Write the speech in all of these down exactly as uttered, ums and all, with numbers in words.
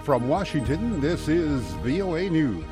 From Washington, this is V O A News.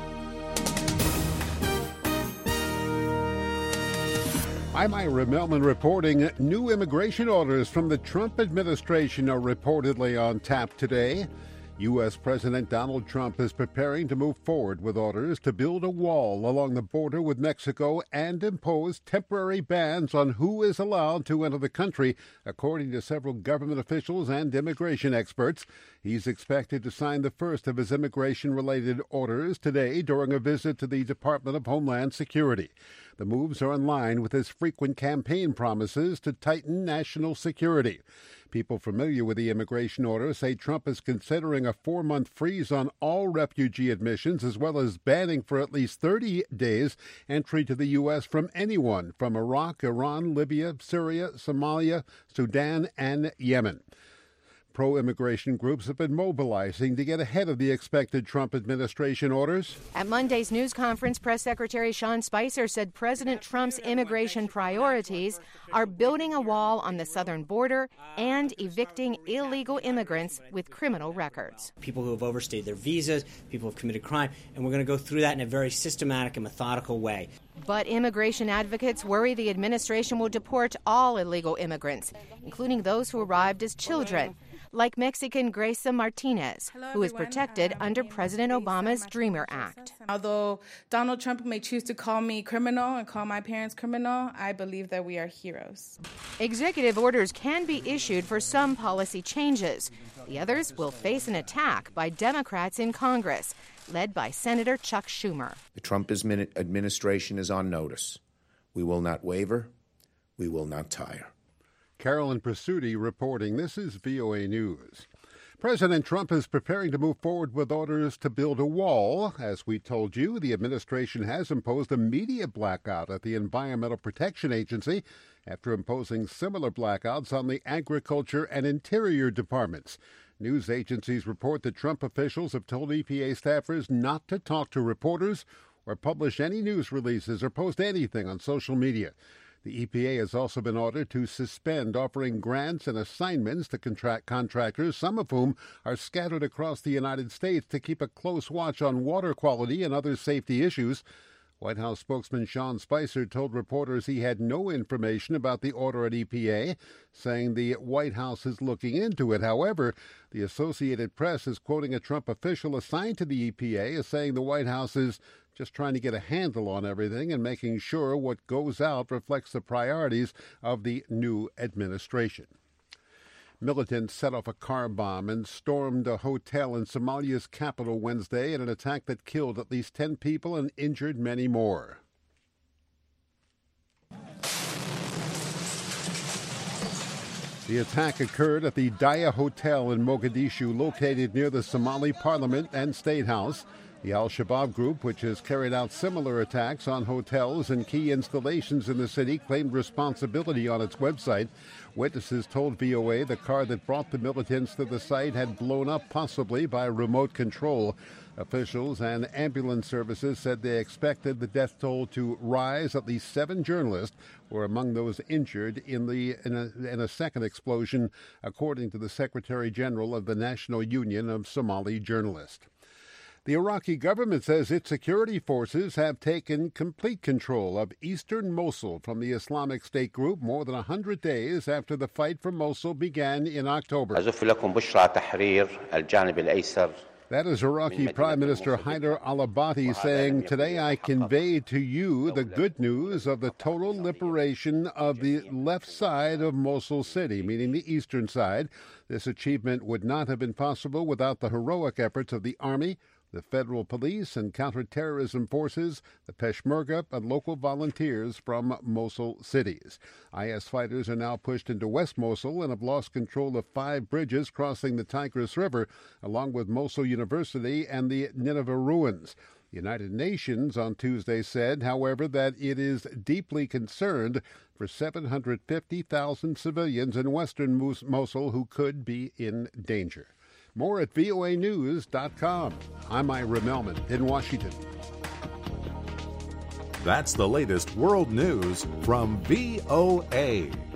I'm Ira Melman reporting new immigration orders from the Trump administration are reportedly on tap today. U S. President Donald Trump is preparing to move forward with orders to build a wall along the border with Mexico and impose temporary bans on who is allowed to enter the country, according to several government officials and immigration experts. He's expected to sign the first of his immigration-related orders today during a visit to the Department of Homeland Security. The moves are in line with his frequent campaign promises to tighten national security. People familiar with the immigration order say Trump is considering a four-month freeze on all refugee admissions, as well as banning for at least thirty days entry to the U S from anyone from Iraq, Iran, Libya, Syria, Somalia, Sudan, and Yemen. Pro-immigration groups have been mobilizing to get ahead of the expected Trump administration orders. At Monday's news conference, Press Secretary Sean Spicer said President Trump's immigration priorities are building a wall on the southern border and evicting illegal immigrants with criminal records. People who have overstayed their visas, people who have committed crime, and we're going to go through that in a very systematic and methodical way. But immigration advocates worry the administration will deport all illegal immigrants, including those who arrived as children, like Mexican Graysa Martinez, Hello, who is everyone. protected Um, under President Obama's Dreamer Act. Although Donald Trump may choose to call me criminal and call my parents criminal, I believe that we are heroes. Executive orders can be issued for some policy changes. The others will face an attack by Democrats in Congress, led by Senator Chuck Schumer. The Trump administration is on notice. We will not waver. We will not tire. Carolyn Presutti reporting. This is V O A News. President Trump is preparing to move forward with orders to build a wall. As we told you, the administration has imposed a media blackout at the Environmental Protection Agency after imposing similar blackouts on the Agriculture and Interior departments. News agencies report that Trump officials have told E P A staffers not to talk to reporters or publish any news releases or post anything on social media. The E P A has also been ordered to suspend offering grants and assignments to contract contractors, some of whom are scattered across the United States, to keep a close watch on water quality and other safety issues. White House spokesman Sean Spicer told reporters he had no information about the order at E P A, saying the White House is looking into it. However, the Associated Press is quoting a Trump official assigned to the E P A as saying the White House is just trying to get a handle on everything and making sure what goes out reflects the priorities of the new administration. Militants set off a car bomb and stormed a hotel in Somalia's capital Wednesday in an attack that killed at least ten people and injured many more. The attack occurred at the Daya Hotel in Mogadishu, located near the Somali Parliament and State House. The Al-Shabaab group, which has carried out similar attacks on hotels and key installations in the city, claimed responsibility on its website. Witnesses told V O A the car that brought the militants to the site had blown up, possibly by remote control. Officials and ambulance services said they expected the death toll to rise. At least seven journalists were among those injured in the in a, in a second explosion, according to the Secretary General of the National Union of Somali Journalists. The Iraqi government says its security forces have taken complete control of eastern Mosul from the Islamic State group more than one hundred days after the fight for Mosul began in October. That is Iraqi Prime Minister Haider al-Abadi saying, "Today I convey to you the good news of the total liberation of the left side of Mosul city," meaning the eastern side. This achievement would not have been possible without the heroic efforts of the army, the federal police and counterterrorism forces, the Peshmerga, and local volunteers from Mosul cities. I S fighters are now pushed into West Mosul and have lost control of five bridges crossing the Tigris River, along with Mosul University and the Nineveh ruins. The United Nations on Tuesday said, however, that it is deeply concerned for seven hundred fifty thousand civilians in western Mosul who could be in danger. More at V O A news dot com. I'm Ira Melman in Washington. That's the latest world news from V O A.